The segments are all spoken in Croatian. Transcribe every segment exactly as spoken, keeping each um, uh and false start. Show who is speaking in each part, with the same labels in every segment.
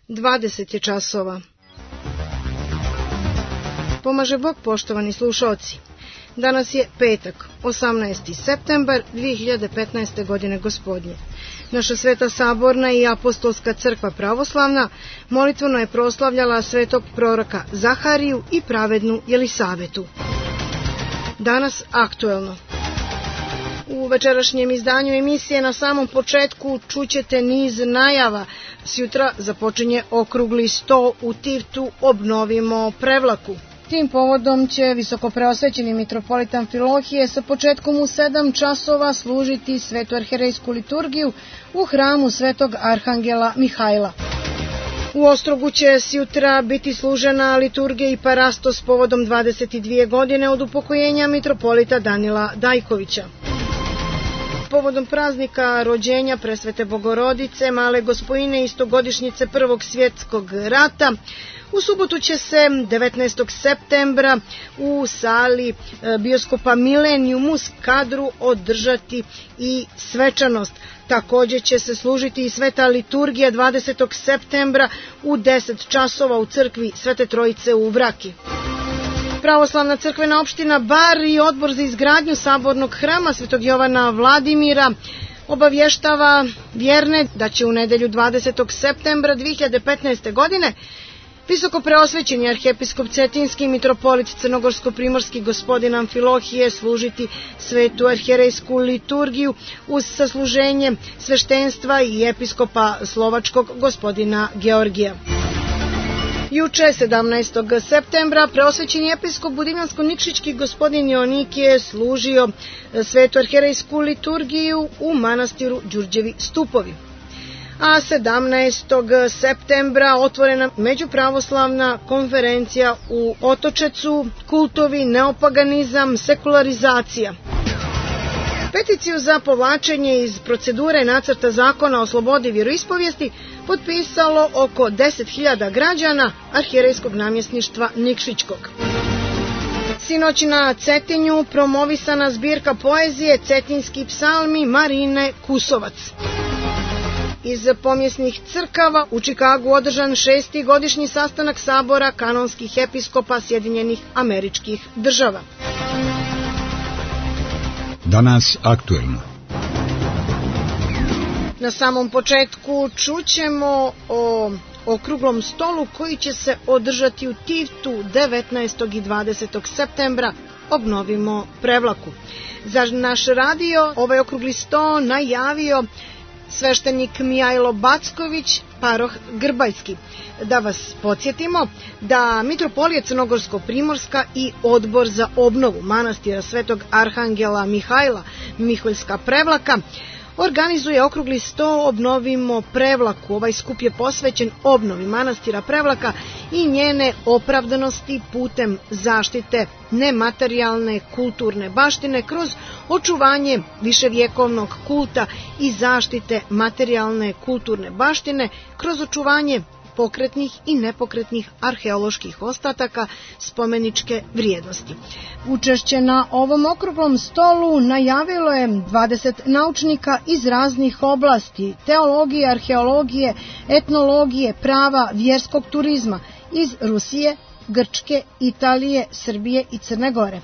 Speaker 1: dvadeset je časova. Pomaže Bog, poštovani slušaoci. Danas je petak, osamnaesti septembar dve hiljade petnaeste. godine gospodnje. Naša Sveta Saborna i Apostolska crkva pravoslavna molitveno je proslavljala svetog proroka Zahariju i pravednu Jelisavetu. Danas aktuelno. U večerašnjem izdanju emisije na samom početku čućete niz najava. Sjutra započinje okrugli sto u Tivtu Obnovimo Prevlaku. Tim povodom će visokopreosvećeni mitropolit Amfilohije sa početkom u sedam časova služiti svetu arherejsku liturgiju u hramu svetog arhangela Mihajla. U Ostrogu će sjutra biti služena liturgija i parastos povodom dvadeset dvije godine od upokojenja mitropolita Danila Dajkovića. Povodom praznika rođenja Presvete Bogorodice, Male Gospojine i stogodišnjice Prvog svjetskog rata, u subotu će se devetnaestog septembra u sali bioskopa Milenijum u Skadru održati i svečanost. Također će se služiti i sveta liturgija dvadesetog septembra u deset časova u crkvi Svete Trojice u Vraki. Pravoslavna crkvena opština Bar i odbor za izgradnju sabornog hrama Svetog Jovana Vladimira obavještava vjerne da će u nedelju dvadesetog septembra dve hiljade petnaeste. godine visokopreosvećeni arhijepiskop Cetinski mitropolit Crnogorsko-primorski gospodin Amfilohije služiti svetu arherejsku liturgiju uz sasluženje sveštenstva i episkopa slovačkog gospodina Georgija. Juče, sedamnaestog septembra, preosvećeni episkop Budimljansko-Nikšićki gospodin Jonik je služio svetu arherejsku liturgiju u manastiru Đurđevi Stupovi. A sedamnaestog septembra otvorena međupravoslavna konferencija u Otočecu, kultovi, neopaganizam, sekularizacija. Peticiju za povlačenje iz procedure nacrta zakona o slobodi vjeroispovijesti potpisalo oko deset hiljada građana arhijerejskog namjesništva Nikšićkog. Sinoć na Cetinju promovisana zbirka poezije Cetinski psalmi Marine Kusovac. Iz pomjesnih crkava u Čikagu održan šesti godišnji sastanak sabora kanonskih episkopa Sjedinjenih Američkih Država.
Speaker 2: Danas aktuelno.
Speaker 1: Na samom početku čućemo o okruglom stolu koji će se održati u Tivtu devetnaestog i dvadesetog septembra. Obnovimo Prevlaku. Za naš radio ovaj okrugli sto najavio sveštenik Mijajlo Backović, paroh Grbajski. Da vas podsjetimo da mitropolija Crnogorsko-primorska i odbor za obnovu manastira svetog arhangela Mihajla Miholjska Prevlaka organizuje okrugli sto Obnovimo Prevlaku. Ovaj skup je posvećen obnovi manastira Prevlaka i njene opravdanosti putem zaštite nematerijalne kulturne baštine kroz očuvanje viševjekovnog kulta i zaštite materijalne kulturne baštine kroz očuvanje pokretnih i nepokretnih arheoloških ostataka spomeničke vrijednosti. Učešće na ovom okruglom stolu najavilo je dvadeset naučnika iz raznih oblasti: teologije, arheologije, etnologije, prava, vjerskog turizma iz Rusije, Grčke, Italije, Srbije i Crne Gore.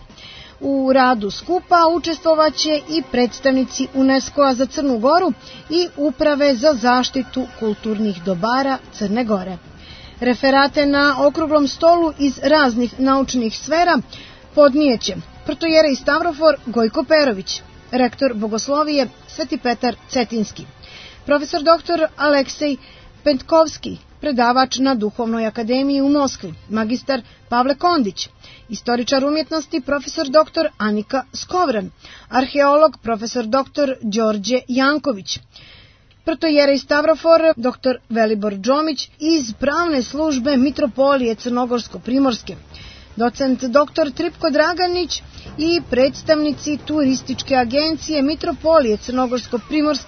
Speaker 1: U radu skupa učestvovaće i predstavnici UNESCO-a za Crnu Goru i Uprave za zaštitu kulturnih dobara Crne Gore. Referate na okruglom stolu iz raznih naučnih sfera podnijeće protojerej Stavrofor Gojko Perović, rektor bogoslovije Sveti Petar Cetinski, profesor doktor Aleksej Pentkovski, predavač na Duhovnoj akademiji u Moskvi, magistar Pavle Kondić, istoričar umjetnosti profesor doktor Anika Skovran, arheolog profesor doktor Đorđe Janković, protojerej Stavrofor doktor Velibor Džomić iz pravne službe mitropolije Crnogorsko-primorske, docent doktor Tripko Draganić i predstavnici turističke agencije mitropolije Crnogorsko-primorske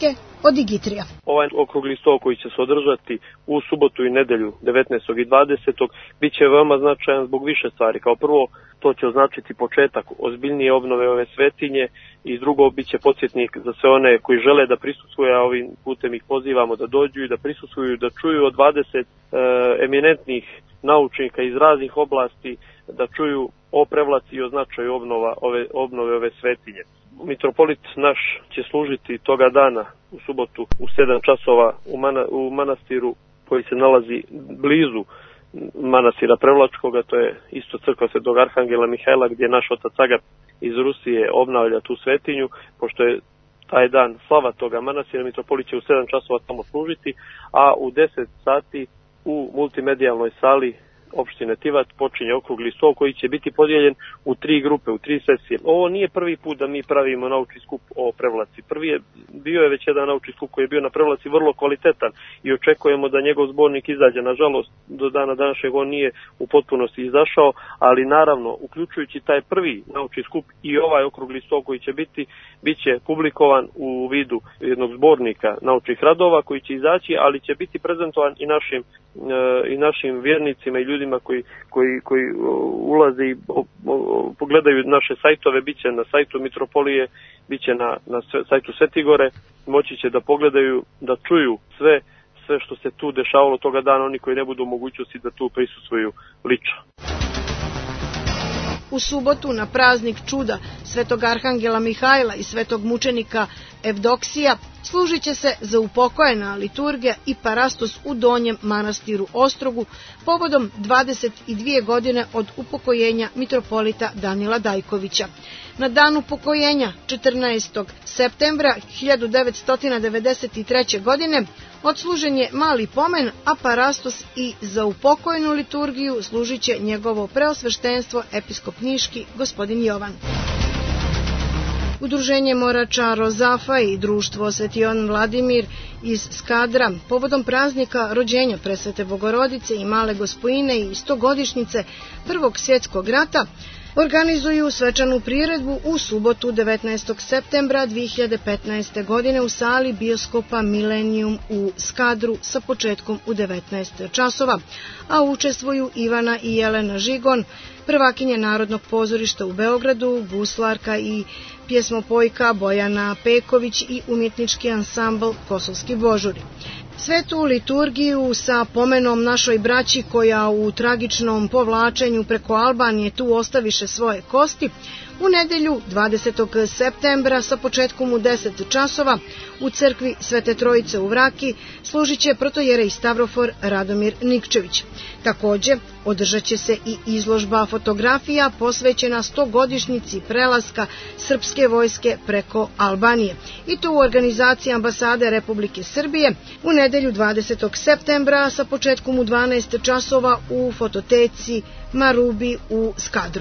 Speaker 1: od Digitrija.
Speaker 3: Ovaj okrugli sto koji će se održati u subotu i nedelju devetnaestog i dvadesetog bit će veoma značajan zbog više stvari. Kao prvo, to će označiti početak ozbiljnije obnove ove svetinje i drugo, bit će podsjetnik za sve one koji žele da prisustvuju, a ovim putem ih pozivamo da dođu i da prisustvuju, da čuju od dvadeset e, eminentnih naučnika iz raznih oblasti, da čuju o Prevlaci i o značaju obnova ove, obnove ove svetinje. Mitropolit naš će služiti toga dana u subotu u sedam časova u, mana, u manastiru koji se nalazi blizu manastira Prevlačkoga, to je isto crkva Svetog Arhangela Mihajla, gdje naš otac Agat iz Rusije obnavlja tu svetinju. Pošto je taj dan slava toga manastira, mitropolit će u sedam časova tamo služiti, a u deset sati u multimedijalnoj sali opštine Tivat počinje okrugli sto koji će biti podijeljen u tri grupe, u tri sesije. Ovo nije prvi put da mi pravimo naučni skup o Prevlaci. Prvi je, bio je već jedan naučni skup koji je bio na Prevlaci vrlo kvalitetan i očekujemo da njegov zbornik izađe. Nažalost, do dana današnjeg on nije u potpunosti izašao, ali naravno, uključujući taj prvi naučni skup i ovaj okrugli sto koji će biti, bit će publikovan u vidu jednog zbornika naučnih radova koji će izaći, ali će biti prezentovan i našim, e, i našim vjernicima i ljudima koji, koji, koji ulaze i pogledaju naše sajtove, bit će na sajtu Mitropolije, bit će na, na sajtu Svetigore, moći će da pogledaju, da čuju sve, sve što se tu dešavalo toga dana, oni koji ne budu u mogućnosti da tu prisustvuju lično.
Speaker 1: U subotu na praznik čuda Svetog Arhangela Mihajla i Svetog mučenika Evdoksija služit će se za upokojena liturgija i parastos u Donjem manastiru Ostrogu povodom dvadeset dvije godine od upokojenja mitropolita Danila Dajkovića. Na dan upokojenja četrnaestog septembra hiljadu devetsto devedeset treće. godine odslužen je mali pomen, a parastos i za upokojenu liturgiju služit će njegovo preosveštenstvo episkop niški gospodin Jovan. Udruženje Morača Rozafa i društvo Sveti Jovan Vladimir iz Skadra povodom praznika rođenja Presvete Bogorodice i Male Gospojine i stogodišnjice Prvog svjetskog rata organizuju svečanu priredbu u subotu devetnaestog septembra dve hiljade petnaeste. godine u sali bioskopa Millennium u Skadru sa početkom u devetnaest časova, a učestvuju Ivana i Jelena Žigon, prvakinje Narodnog pozorišta u Beogradu, guslarka i pjesmopojka Bojana Peković i umjetnički ansambl Kosovski božuri. Svetu liturgiju sa pomenom našoj braći koja u tragičnom povlačenju preko Albanije tu ostaviše svoje kosti, u nedelju dvadesetog septembra sa početkom u deset časova u crkvi Svete Trojice u Vraki služit će protojerej Stavrofor Radomir Nikčević. Također održat će se i izložba fotografija posvećena stogodišnjici prelaska srpske vojske preko Albanije, i to u organizaciji Ambasade Republike Srbije u nedelju dvadesetog septembra sa početkom u dvanaest časova u fototeci Marubi u Skadru.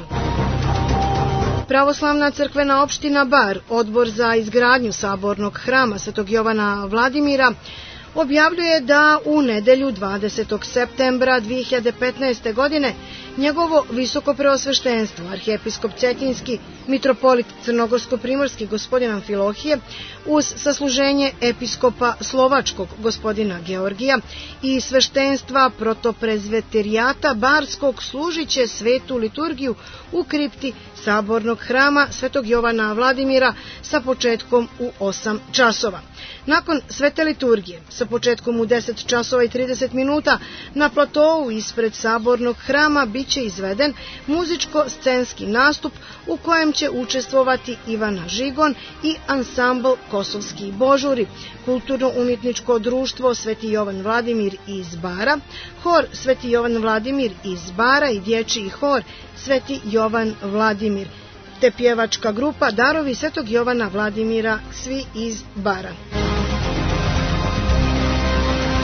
Speaker 1: Pravoslavna crkvena opština Bar, odbor za izgradnju sabornog hrama Svetog Jovana Vladimira, objavljuje da u nedelju dvadesetog septembra dve hiljade petnaeste. godine njegovo visoko preosveštenstvo, arhijepiskop Cetinjski, mitropolit Crnogorsko-primorski gospodin Amfilohije, uz sasluženje episkopa Slovačkog gospodina Georgija i sveštenstva protoprezveterijata Barskog služit će svetu liturgiju u kripti sabornog hrama Svetog Jovana Vladimira sa početkom u osam časova. Nakon svete liturgije, sa početkom u deset časova i trideset minuta, na platovu ispred sabornog hrama bit će izveden muzičko-scenski nastup u kojem će učestvovati Ivana Žigon i ansambl Kosovski božuri, kulturno-umjetničko društvo Sveti Jovan Vladimir iz Bara, hor Sveti Jovan Vladimir iz Bara i dječji hor Sveti Jovan Vladimir, te pjevačka grupa Darovi Svetog Jovana Vladimira, svi iz Bara.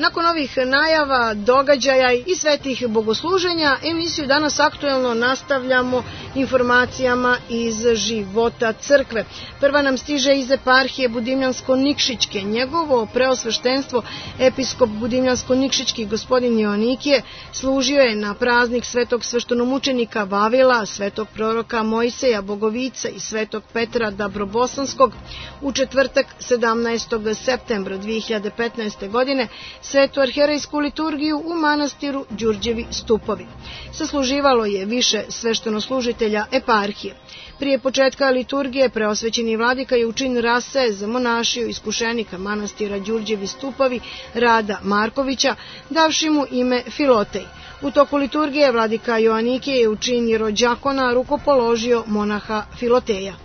Speaker 1: Nakon ovih najava, događaja i svetih bogosluženja, emisiju Danas aktuelno nastavljamo informacijama iz života crkve. Prva nam stiže iz eparhije Budimljansko-Nikšićke. Njegovo preosveštenstvo, episkop Budimljansko-Nikšićki gospodin Joanikije, služio je na praznik svetog sveštenomučenika Vavila, svetog proroka Mojseja Bogovica i svetog Petra Dabrobosanskog u četvrtak sedamnaestog septembra dve hiljade petnaeste. godine svetu arherejsku liturgiju u manastiru Đurđevi Stupovi. Sasluživalo je više sveštenoslužitelja eparhije. Prije početka liturgije preosvećeni vladika je u čin rase zamonašio iskušenika manastira Đurđevi Stupovi Rada Markovića, davši mu ime Filotej. U toku liturgije vladika Joanikije je u čin jerođakona rukopoložio monaha Filoteja.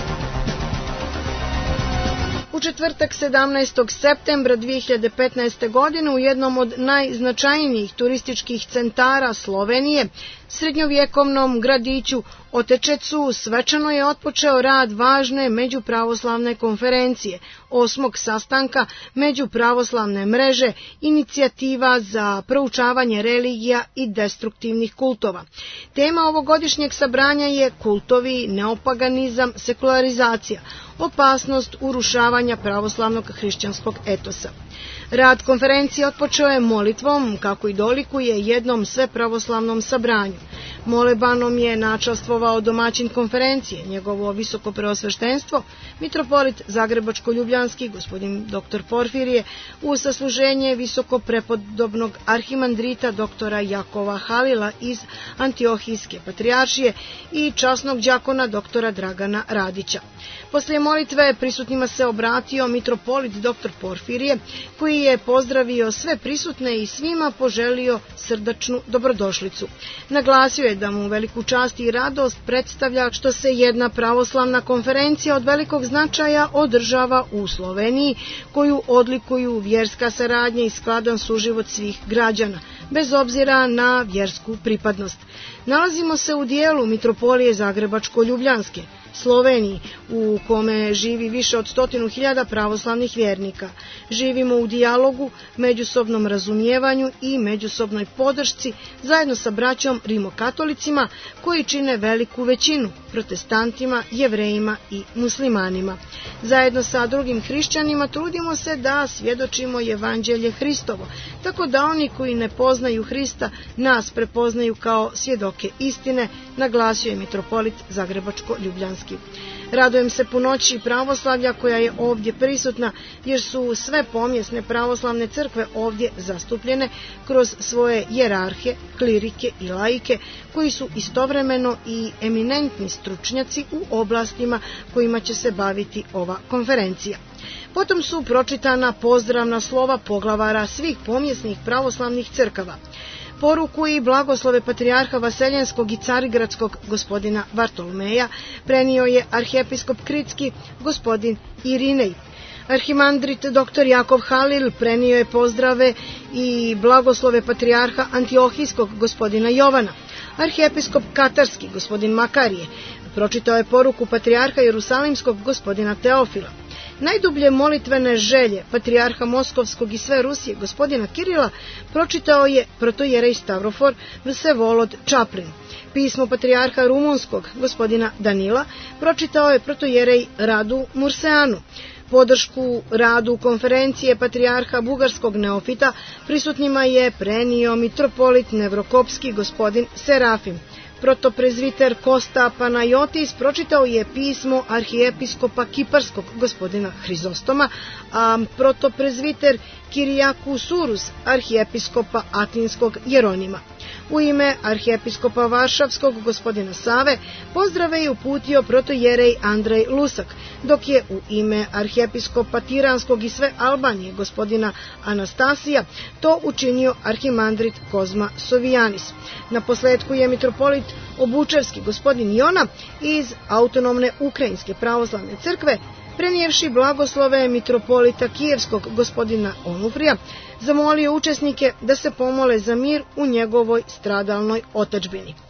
Speaker 1: U četvrtak sedamnaestog septembra dve hiljade petnaeste. godine u jednom od najznačajnijih turističkih centara Slovenije, srednjovjekovnom gradiću Otečecu, svečano je otpočeo rad važne međupravoslavne konferencije, osmog sastanka međupravoslavne mreže, inicijativa za proučavanje religija i destruktivnih kultova. Tema ovogodišnjeg sabranja je kultovi, neopaganizam, sekularizacija, opasnost urušavanja pravoslavnog hrišćanskog etosa. Rad konferencije otpočeo je molitvom, kako i dolikuje jednom svepravoslavnom sabranju. Molebanom je načastvovao domaćin konferencije, njegovo visoko preosveštenstvo, mitropolit Zagrebačko-Ljubljanski, gospodin doktor Porfirije, u sasluženje visoko prepodobnog arhimandrita doktora Jakova Halila iz Antiohijske patrijaršije i časnog đakona doktora Dragana Radića. Poslije molitve prisutnima se obratio mitropolit doktor Porfirije, koji je pozdravio sve prisutne i svima poželio srdačnu dobrodošlicu. Naglasio je da mu veliku čast i radost predstavlja što se jedna pravoslavna konferencija od velikog značaja održava u Sloveniji, koju odlikuju vjerska saradnja i skladan suživot svih građana, bez obzira na vjersku pripadnost. Nalazimo se u dijelu mitropolije Zagrebačko-Ljubljanske, Sloveniji, u kome živi više od stotinu hiljada pravoslavnih vjernika. Živimo u dijalogu, međusobnom razumijevanju i međusobnoj podršci zajedno sa braćom rimokatolicima koji čine veliku većinu, protestantima, jevrejima i muslimanima. Zajedno sa drugim hrišćanima trudimo se da svjedočimo evanđelje Hristovo, tako da oni koji ne poznaju Hrista nas prepoznaju kao svjedoke istine, naglasio je mitropolit Zagrebačko-Ljubljanski. Radujem se punoći pravoslavlja koja je ovdje prisutna, jer su sve pomjesne pravoslavne crkve ovdje zastupljene kroz svoje jerarhe, klirike i laike, koji su istovremeno i eminentni stručnjaci u oblastima kojima će se baviti ova konferencija. Potom su pročitana pozdravna slova poglavara svih pomjesnih pravoslavnih crkava. Poruku i blagoslove patrijarha Vaseljenskog i Carigradskog gospodina Vartolomeja prenio je arhijepiskop Kritski gospodin Irinej. Arhimandrit doktor Jakov Halil prenio je pozdrave i blagoslove patrijarha Antiohijskog gospodina Jovana. Arhijepiskop Katarski gospodin Makarije pročitao je poruku patrijarha Jerusalimskog gospodina Teofila. Najdublje molitvene želje patrijarha Moskovskog i sve Rusije gospodina Kirila pročitao je protojerej Stavrofor Vsevolod Čaplin. Pismo patrijarha Rumunskog gospodina Danila pročitao je protojerej Radu Murseanu. Podršku radu konferencije patrijarha Bugarskog neofita prisutnima je prenio mitropolit Nevrokopski gospodin Serafim. Protoprezviter Kosta Panajotis pročitao je pismo arhijepiskopa Kiparskog gospodina Hrizostoma, a protoprezviter Kirijaku Surus arhijepiskopa Atinskog Jeronima. U ime arhijepiskopa Varšavskog gospodina Save pozdrave je uputio protojerej Andrej Lusak, dok je u ime arhijepiskopa Tiranskog i sve Albanije gospodina Anastasija to učinio arhimandrit Kozma Sovijanis. Na posljedku je mitropolit Obučevski gospodin Jona iz autonomne Ukrajinske pravoslavne crkve, prenijevši blagoslove mitropolita Kijevskog gospodina Onufrija, zamolio učesnike da se pomole za mir u njegovoj stradalnoj otadžbini.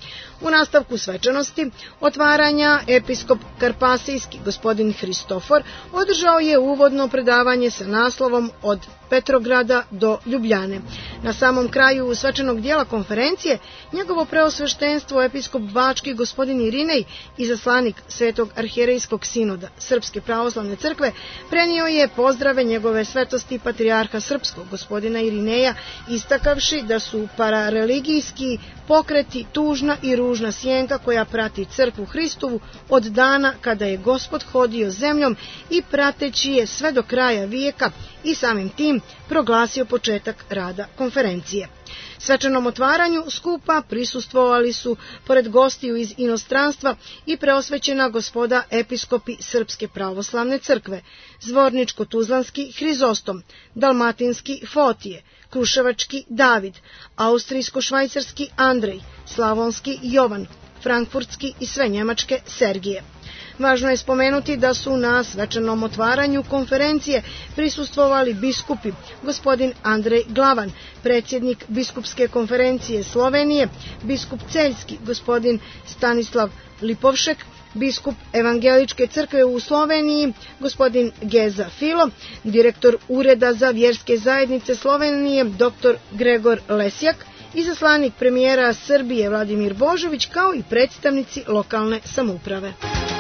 Speaker 1: U nastavku svečanosti otvaranja episkop Karpasijski gospodin Hristofor održao je uvodno predavanje sa naslovom Od Petrograda do Ljubljane. Na samom kraju svečanog dijela konferencije njegovo preosveštenstvo episkop Bački gospodin Irinej, izaslanik Svetog arhijerejskog sinoda Srpske pravoslavne crkve, prenio je pozdrave njegove svetosti patrijarha srpskog gospodina Irineja, istakavši da su parareligijski pokreti tužna i ružna sjenka koja prati crkvu Hristovu od dana kada je Gospod hodio zemljom i prateći je sve do kraja vijeka i samim tim proglasio početak rada konferencije. Svečanom otvaranju skupa prisustvovali su, pored gostiju iz inostranstva, i preosvećena gospoda episkopi Srpske pravoslavne crkve, Zvorničko-Tuzlanski Hrizostom, Dalmatinski Fotije, Kruševački David, Austrijsko-švajcarski Andrej, Slavonski Jovan, Frankfurtski i sve njemačke Sergije. Važno je spomenuti da su na svečanom otvaranju konferencije prisustvovali biskupi gospodin Andrej Glavan, predsjednik biskupske konferencije Slovenije, biskup Celjski gospodin Stanislav Lipovšek, biskup Evangeličke crkve u Sloveniji gospodin Geza Filo, direktor Ureda za vjerske zajednice Slovenije dr. Gregor Lesjak, izaslanik premijera Srbije Vladimir Božović, kao i predstavnici lokalne samouprave.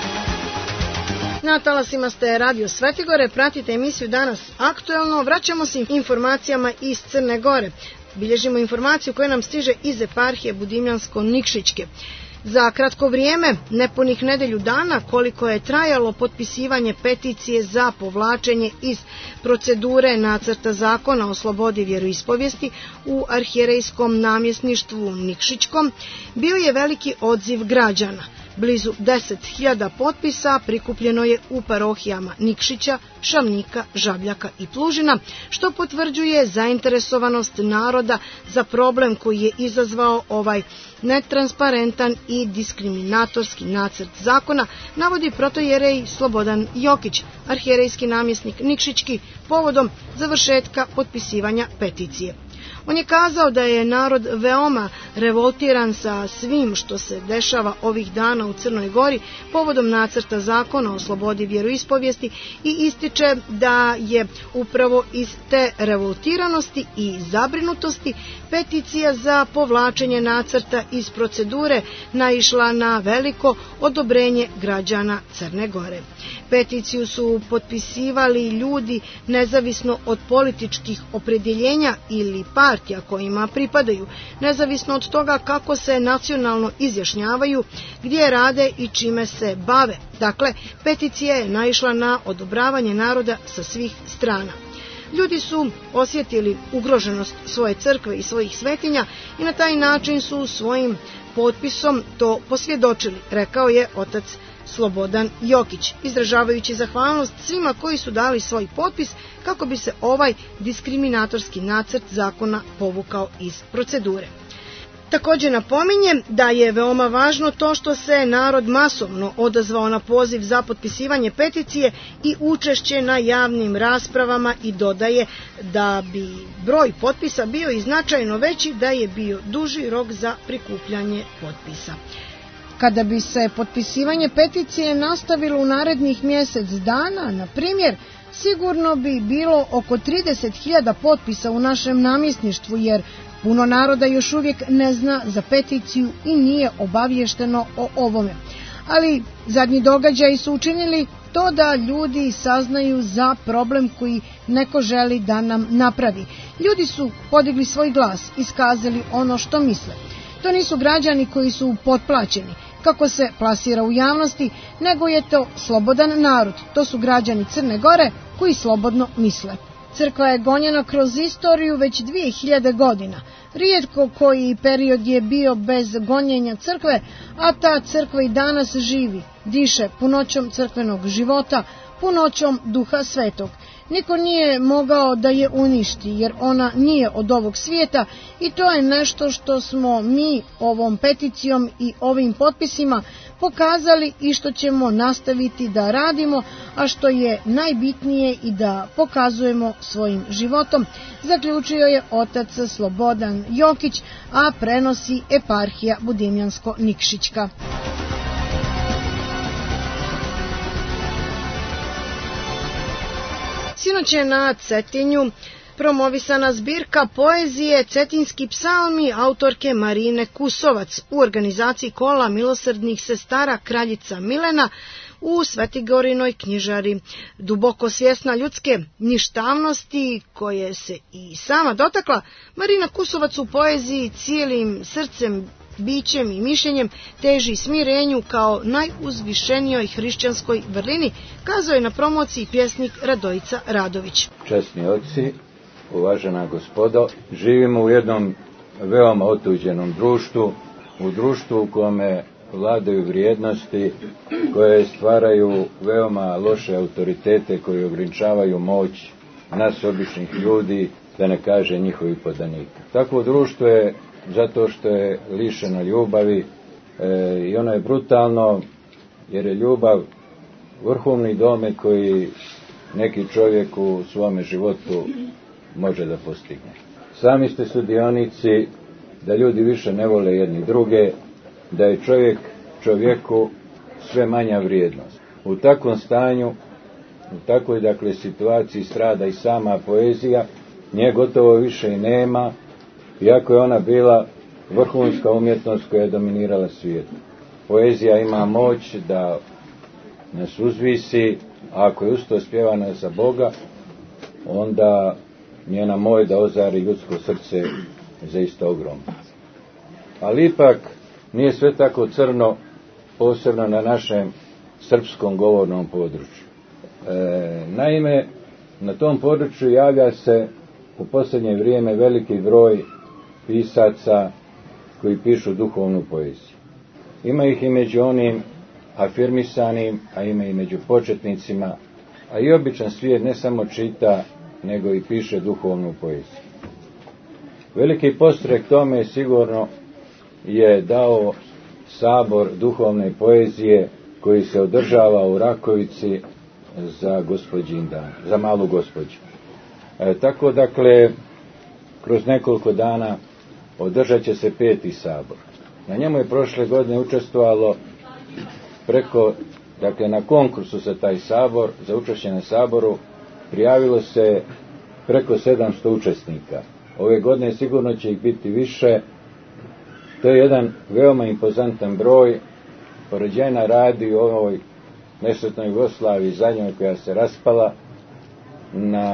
Speaker 1: Na talasima ste Radio Svetigore, pratite emisiju Danas aktuelno, vraćamo se informacijama iz Crne Gore. Bilježimo informaciju koja nam stiže iz eparhije Budimljansko-Nikšićke. Za kratko vrijeme, nepunih nedelju dana, koliko je trajalo potpisivanje peticije za povlačenje iz procedure nacrta zakona o slobodi vjeroispovijesti u arhijerejskom namjesništvu Nikšićkom, bio je veliki odziv građana. Blizu deset hiljada potpisa prikupljeno je u parohijama Nikšića, Šamnika, Žabljaka i Plužina, što potvrđuje zainteresovanost naroda za problem koji je izazvao ovaj netransparentan i diskriminatorski nacrt zakona, navodi protojerej Slobodan Jokić, arhijerejski namjesnik Nikšićki, povodom završetka potpisivanja peticije. On je kazao da je narod veoma revoltiran sa svim što se dešava ovih dana u Crnoj Gori povodom nacrta zakona o slobodi vjeroispovijesti i ističe da je upravo iz te revoltiranosti i zabrinutosti peticija za povlačenje nacrta iz procedure naišla na veliko odobrenje građana Crne Gore. Peticiju su potpisivali ljudi nezavisno od političkih opredjeljenja ili partija kojima pripadaju, nezavisno od toga kako se nacionalno izjašnjavaju, gdje rade i čime se bave. Dakle, peticija je naišla na odobravanje naroda sa svih strana. Ljudi su osjetili ugroženost svoje crkve i svojih svetinja i na taj način su svojim potpisom to posvjedočili, rekao je otac Slobodan Jokić, izražavajući zahvalnost svima koji su dali svoj potpis kako bi se ovaj diskriminatorski nacrt zakona povukao iz procedure. Također napominjem da je veoma važno to što se narod masovno odazvao na poziv za potpisivanje peticije i učešće na javnim raspravama i dodaje da bi broj potpisa bio i značajno veći da je bio duži rok za prikupljanje potpisa. Kada bi se potpisivanje peticije nastavilo u narednih mjesec dana, na primjer, sigurno bi bilo oko trideset hiljada potpisa u našem namjesništvu, jer puno naroda još uvijek ne zna za peticiju i nije obaviješteno o ovome. Ali zadnji događaji su učinili to da ljudi saznaju za problem koji neko želi da nam napravi. Ljudi su podigli svoj glas, iskazali ono što misle. To nisu građani koji su potplaćeni, kako se plasira u javnosti, nego je to slobodan narod. To su građani Crne Gore koji slobodno misle. Crkva je gonjena kroz istoriju već dvije hiljade godina. Rijetko koji period je bio bez gonjenja crkve, a ta crkva i danas živi, diše punoćom crkvenog života, punoćom Duha Svetog. Niko nije mogao da je uništi, jer ona nije od ovog svijeta i to je nešto što smo mi ovom peticijom i ovim potpisima pokazali i što ćemo nastaviti da radimo, a što je najbitnije i da pokazujemo svojim životom, zaključio je otac Slobodan Jokić, a prenosi eparhija Budimljansko-Nikšićka. Sinoć je na Cetinju promovisana zbirka poezije Cetinski psalmi autorke Marine Kusovac u organizaciji Kola milosrdnih sestara Kraljica Milena u Svetigorinoj knjižari. Duboko svjesna ljudske ništavnosti koje se i sama dotakla, Marina Kusovac u poeziji cijelim srcem, bićem i mišljenjem teži smirenju kao najuzvišenijoj hrišćanskoj vrlini, kazao je na promociji pjesnik Radojica Radović.
Speaker 4: Časni oci, uvažena gospodo, živimo u jednom veoma otuđenom društvu, u društvu u kome vladaju vrijednosti koje stvaraju veoma loše autoritete koji ograničavaju moć nas običnih ljudi, da ne kaže njihovih podanika. Takvo društvo je zato što je lišeno ljubavi e, i ono je brutalno, jer je ljubav vrhovni domet koji neki čovjek u svome životu može da postigne. Sami ste sudionici da ljudi više ne vole jedni druge, da je čovjek čovjeku sve manja vrijednost. U takvom stanju, u takvoj dakle situaciji strada i sama poezija, nje gotovo više i nema, iako je ona bila vrhunska umjetnost koja je dominirala svijetu. Poezija ima moć da nas uzvisi, a ako je usto spjevana za Boga, onda njena moć da ozari ljudsko srce zaista ogromno. Ali ipak nije sve tako crno, posebno na našem srpskom govornom području. E, naime, na tom području javlja se u posljednje vrijeme veliki broj pisaca koji pišu duhovnu poeziju. Ima ih i među onim afirmisanim, a ima i među početnicima, a i običan svijet ne samo čita, nego i piše duhovnu poeziju. Veliki podstrek tome sigurno je dao sabor duhovne poezije koji se održava u Rakovici za Gospođin dan, za malu gospođu. E, tako dakle, kroz nekoliko dana održat će se peti sabor. Na njemu je prošle godine učestvovalo preko, dakle na konkursu za taj sabor, za učešće na saboru, prijavilo se preko sedamsto učesnika. Ove godine sigurno će ih biti više. To je jedan veoma impozantan broj. Poređenja radi u ovoj nesretnoj Jugoslaviji zadnjoj koja se raspala, na,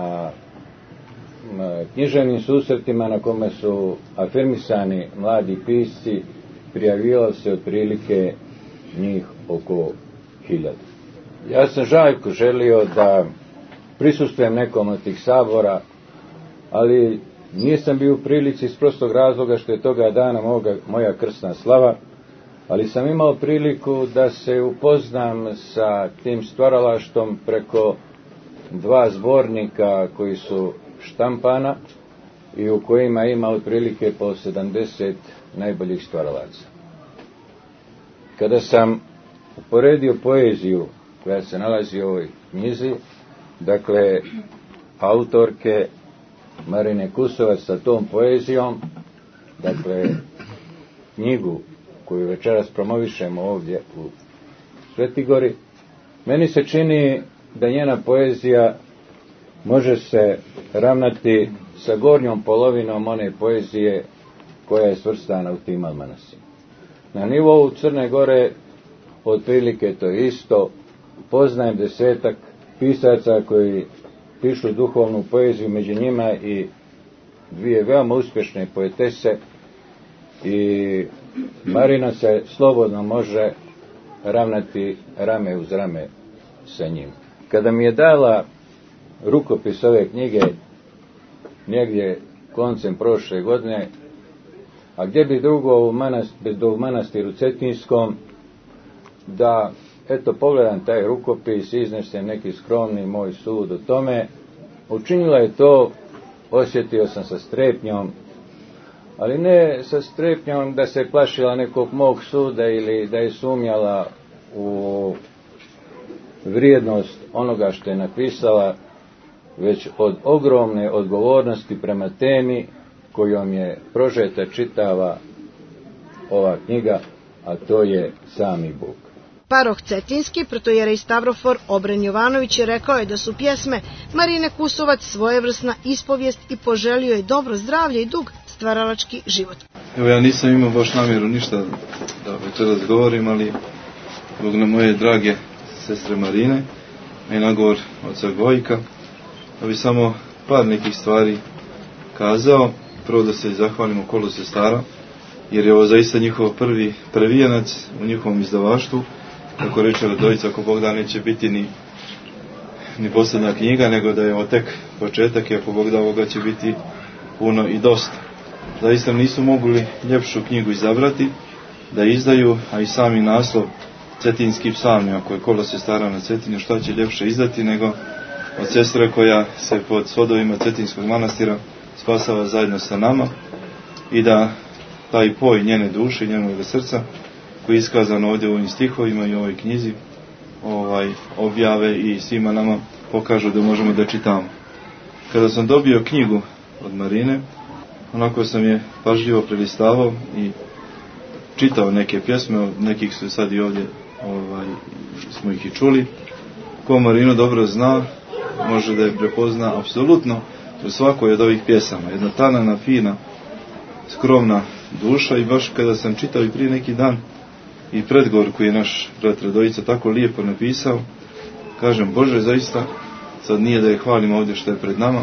Speaker 4: na književnim susretima na kome su afirmisani mladi pisci, prijavilo se otprilike njih oko hiljadu. Ja sam žaljko želio da prisustvujem nekom od tih sabora, ali nisam bio u prilici iz prostog razloga što je toga dana moga, moja krsna slava, ali sam imao priliku da se upoznam sa tim stvaralaštvom preko dva zbornika koji su štampana i u kojima ima otprilike po sedamdeset najboljih stvaralaca. Kada sam uporedio poeziju koja se nalazi u ovoj knjizi, dakle autorke Marine Kusovac sa tom poezijom, dakle knjigu koju večeras promovišemo ovdje u Svetigori, meni se čini da njena poezija može se ravnati sa gornjom polovinom one poezije koja je svrstana u tim almanasima. Na nivou Crne Gore otprilike to je isto. Poznajem desetak pisaca koji pišu duhovnu poeziju, među njima i dvije veoma uspješne poetese, i Marina se slobodno može ravnati rame uz rame sa njim. Kada mi je dala rukopis ove knjige negdje koncem prošle godine, a gdje bi drugo u, manast, u manastiru Cetinskom, da eto pogledam taj rukopis, iznesem neki skromni moj sud o tome. Učinila je to, osjetio sam sa strepnjom, ali ne sa strepnjom da se plašila nekog mog suda ili da je sumnjala u vrijednost onoga što je napisala, već od ogromne odgovornosti prema temi kojom je prožeta čitava ova knjiga, a to je sami Bog.
Speaker 1: Paroh Cetinski, protojerej Stavrofor Obren Jovanović, je rekao je da su pjesme Marine Kusovac svojevrsna ispovijest i poželio je dobro zdravlje i dug stvaralački život.
Speaker 5: Evo, ja nisam imao baš namjeru ništa da večeras govorim, ali zbog na moje drage sestre Marine i nagovor oca Gojka, da bi samo par nekih stvari kazao. Prvo da se zahvalimo Kolu sestara, jer je ovo zaista njihov prvi prvijenac u njihovom izdavaštvu. Kako reče Radojica, ako Bog da neće biti ni, ni posljednja knjiga, nego da je ovo tek početak i ako Bog da ovoga će biti puno i dosta. Zaista nisu mogli ljepšu knjigu izabrati da izdaju, a i sami naslov Cetinski psalmi, ako je Kolo sestara na Cetinju, šta će ljepše izdati nego od sestre koja se pod svodovima Cetinskog manastira spasava zajedno sa nama i da taj poj njene duše i njenog srca koji je iskazan ovdje u ovim stihovima i u ovoj knjizi ovaj, objave i svima nama pokažu da možemo da čitamo. Kada sam dobio knjigu od Marine, onako sam je pažljivo prelistavao i čitao neke pjesme, nekih su sad i ovdje ovaj, smo ih i čuli. Ko Marinu dobro zna, može da je prepozna apsolutno u svakoj od ovih pjesama. Jedna tanana, fina, skromna duša i baš kada sam čitao i prije neki dan i predgovor koji je naš brat Radojica tako lijepo napisao, kažem, Bože, zaista, sad nije da je hvalim ovdje što je pred nama,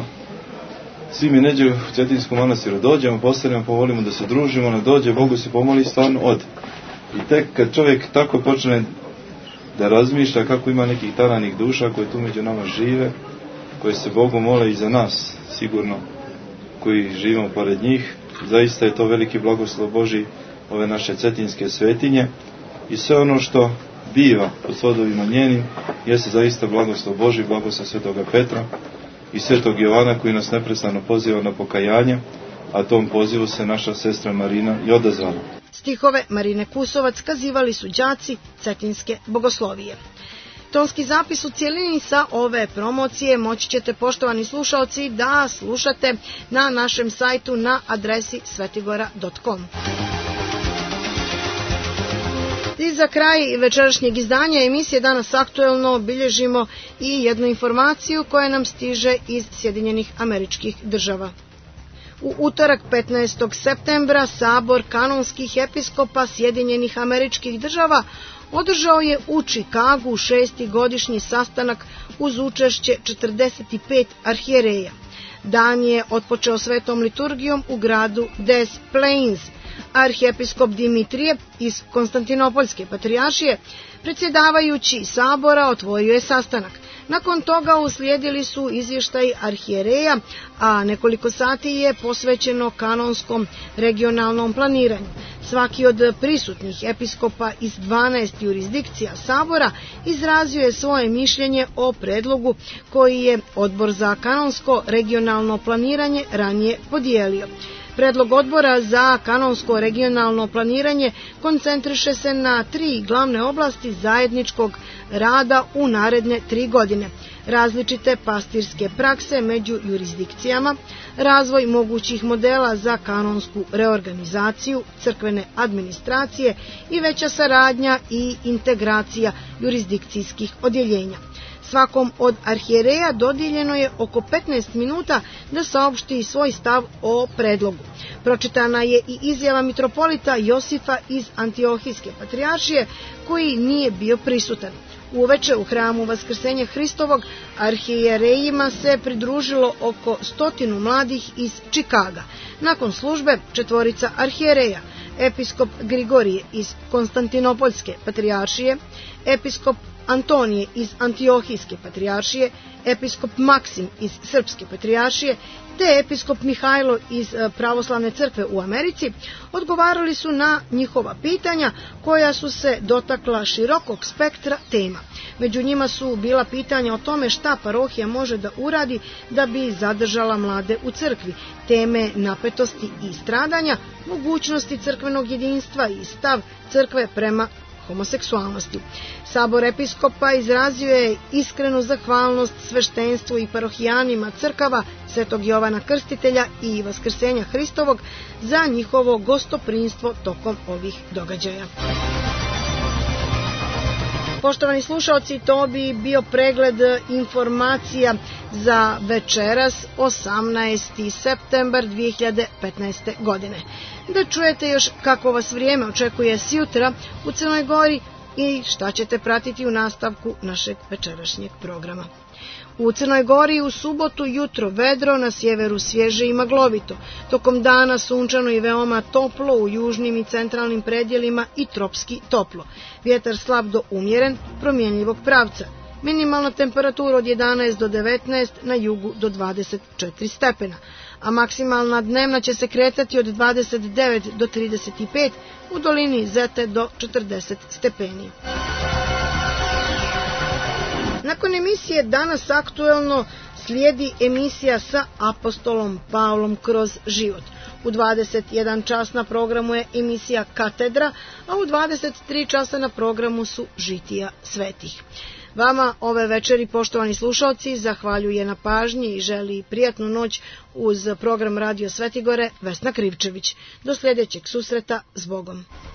Speaker 5: svi mi neđe u Cetinskom manastiru dođemo, postanemo, povolimo da se družimo, ona dođe, Bogu se pomoli, stvarno ode. I tek kad čovjek tako počne da razmišlja kako ima nekih tananih duša koje tu među nama žive, koje se Bogu mole i za nas, sigurno, koji živimo pored njih, zaista je to veliki blagoslov Božji ove naše cetinske svetinje i sve ono što biva pod svodovima njenim jeste zaista blagoslov Božji, blagoslov svetoga Petra i svetog Jovana koji nas neprestano poziva na pokajanje, a tom pozivu se naša sestra Marina i odazvala.
Speaker 1: Stihove Marine Kusovac kazivali su đaci Cetinske bogoslovije. Tonski zapis u cijelini sa ove promocije moći ćete, poštovani slušaoci, da slušate na našem sajtu na adresi svetigora dot com. I za kraj večerašnjeg izdanja emisije Danas aktuelno bilježimo i jednu informaciju koja nam stiže iz Sjedinjenih Američkih Država. U utorak petnaestog septembra Sabor kanonskih episkopa Sjedinjenih Američkih Država održao je u Čikagu šesti godišnji sastanak uz učešće četrdeset pet arhijereja. Dan je otpočeo svetom liturgijom u gradu Des Plaines. Arhijepiskop Dimitrije iz Konstantinopoljske patrijaršije, predsjedavajući sabora, otvorio je sastanak. Nakon toga uslijedili su izvještaji arhijereja, a nekoliko sati je posvećeno kanonskom regionalnom planiranju. Svaki od prisutnih episkopa iz dvanaest jurisdikcija sabora izrazio je svoje mišljenje o predlogu koji je Odbor za kanonsko regionalno planiranje ranije podijelio. Predlog odbora za kanonsko regionalno planiranje koncentriše se na tri glavne oblasti zajedničkog rada u naredne tri godine. Različite pastirske prakse među jurisdikcijama, razvoj mogućih modela za kanonsku reorganizaciju crkvene administracije i veća saradnja i integracija jurisdikcijskih odjeljenja. Svakom od arhijereja dodijeljeno je oko petnaest minuta da saopšti svoj stav o predlogu. Pročitana je i izjava mitropolita Josifa iz Antiohijske patrijaršije, koji nije bio prisutan. Uveče u hramu Vaskrsenja Hristovog arhijerejima se pridružilo oko stotinu mladih iz Čikaga. Nakon službe četvorica arhijereja, episkop Grigorije iz Konstantinopoljske patrijaršije, episkop Antonije iz Antiohijske patrijaršije, episkop Maksim iz Srpske patrijaršije, te episkop Mihajlo iz Pravoslavne crkve u Americi, odgovarali su na njihova pitanja koja su se dotakla širokog spektra tema. Među njima su bila pitanja o tome šta parohija može da uradi da bi zadržala mlade u crkvi, teme napetosti i stradanja, mogućnosti crkvenog jedinstva i stav crkve prema homoseksualnosti. Sabor episkopa izrazio je iskrenu zahvalnost sveštenstvu i parohijanima crkava Svetog Jovana Krstitelja i Vaskrsenja Hristovog za njihovo gostoprinstvo tokom ovih događaja. Poštovani slušaoci, to bi bio pregled informacija za večeras, osamnaesti septembar dve hiljade petnaeste. godine. Da čujete još kako vas vrijeme očekuje sjutra u Crnoj Gori i šta ćete pratiti u nastavku našeg večerašnjeg programa. U Crnoj Gori u subotu jutro vedro, na sjeveru svježe i maglovito. Tokom dana sunčano i veoma toplo u južnim i centralnim predjelima i tropski toplo. Vjetar slab do umjeren, promjenjivog pravca. Minimalna temperatura od jedanaest do devetnaest, na jugu do dvadeset četiri stepena. A maksimalna dnevna će se kretati od dvadeset devet do trideset pet, u dolini Zete do četrdeset stepeni. Nakon emisije Danas aktuelno slijedi emisija sa apostolom Pavlom kroz život. U dvadeset jedan čas na programu je emisija Katedra, a u dvadeset tri časa na programu su Žitija svetih. Vama ove večeri, poštovani slušalci, zahvaljuje na pažnji i želi prijatnu noć uz program Radio Svetigore Vesna Krivčević. Do sljedećeg susreta, s Bogom.